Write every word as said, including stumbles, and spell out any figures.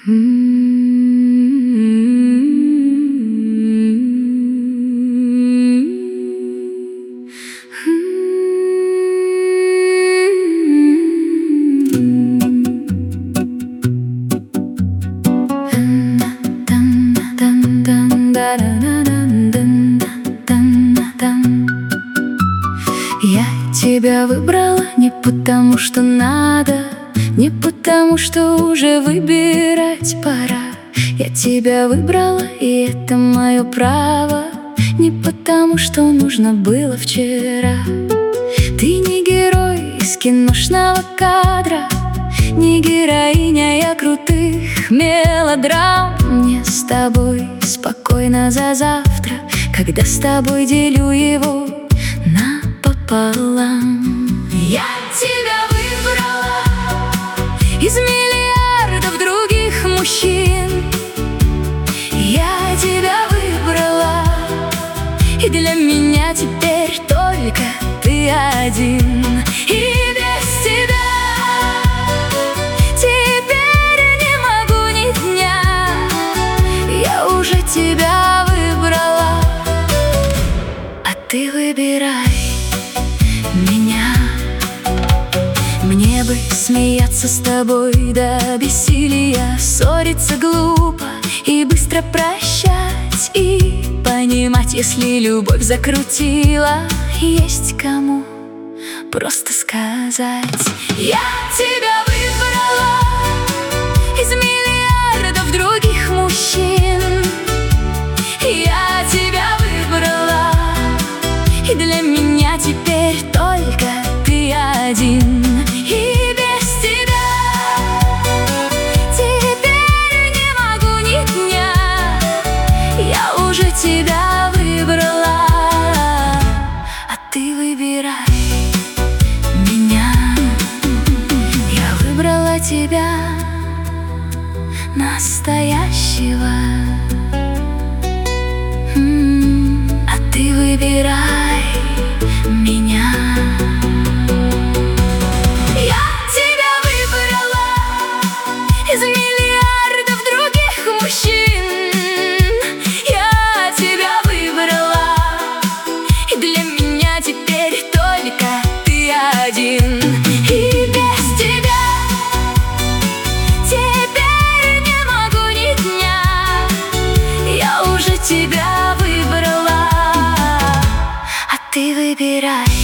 Я тебя выбрала не потому, что надо, не потому, что уже выбирать пора. Я тебя выбрала, и это мое право, не потому, что нужно было вчера. Ты не герой из киношного кадра, не героиня я крутых мелодрам. Мне с тобой спокойно за завтра, когда с тобой делю его напополам. Я тебя выбрала из миллиардов других мужчин. Я тебя выбрала, и для меня теперь только ты один. И без тебя теперь не могу ни дня. Я уже тебя выбрала, а ты выбирай меня. Мне бы смеяться с тобой до бессилия, ссориться глупо и быстро прощать, и понимать, если любовь закрутила, есть кому просто сказать: я тебя выбрала из миллиардов других мужчин. Я тебя выбрала, и для меня теперь только ты один. И без тебя теперь не могу ни дня. Я уже тебя выбрала, а ты выбирай меня. Я выбрала тебя настоящего, М-м, а ты выбирай меня. Я тебя выбрала из миллиардов других мужчин. Я тебя выбрала, и для меня теперь только ты один. И без тебя теперь не могу ни дня. Я уже тебя выбрала, а ты выбирай